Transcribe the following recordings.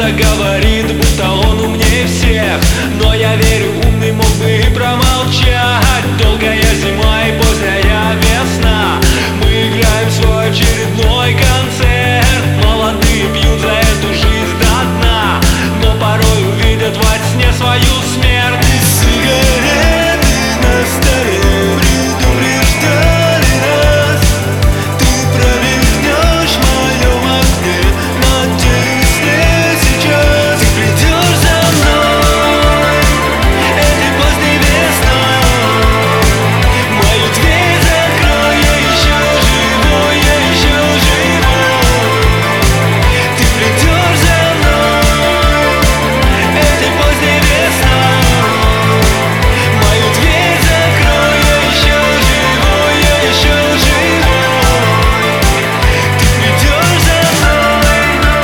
Кто-то говорит, будто он умнее всех, но я верю, умный мог бы и промолчать. Долгая зима и поздняя весна, мы играем свой очередной концерт. Молодые пьют за эту жизнь до дна, но порой увидят во сне свою смерть. Сигареты на столе предупреждали нас. Ты промелькнешь в моем окне, надеюсь, не сейчас. Ты придешь за мной этой поздней весной. Мою дверь закрой, я еще живой, я еще живой. Ты придешь за мной этой поздней весной. Мою дверь закрой, я еще живой, я еще живой. Ты придешь за мной.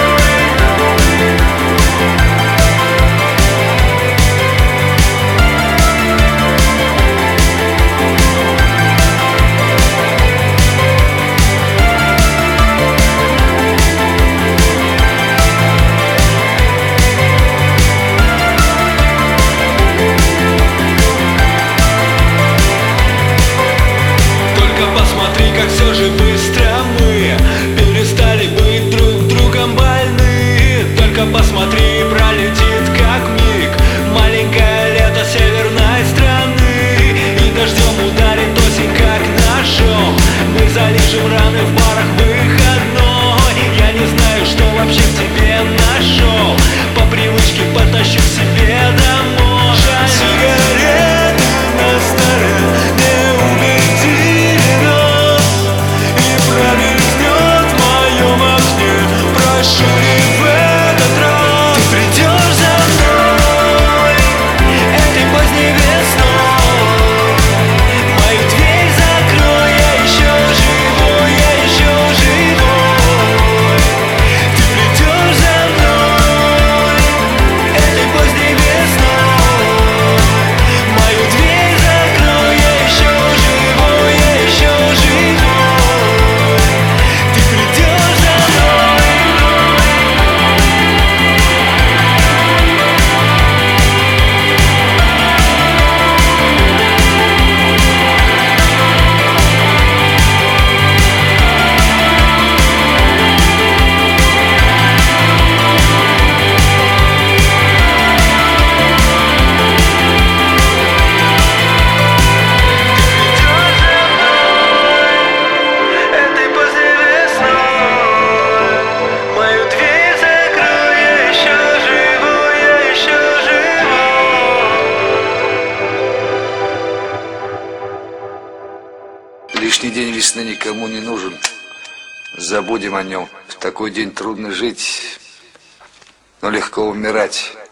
Только посмотри, как все же быстро мы перестали быть друг другом больны. Только посмотри, пролетит как миг маленькое лето северной страны. И дождем ударит осень, как ножом. Мы залижем раны в барах выходной. Я не знаю, что вообще в тебе нашел. По привычке потащу к себе домой. Сигареты на столе не убедили нас. И промелькнет в моем окне, прошу, не в этот раз. Ты придешь за мной этой поздней весной. Мою дверь закрой, я еще живой, я еще живой. Ты придешь за мной этой поздней весной. Мою дверь закрой, я еще живой, я еще живой. Ты придешь за мной. Этой поздней весной. Мою дверь закрой, я еще живой, я еще живой. Лишний день весны никому не нужен. Забудем о нем. В такой день трудно жить, но легко умирать.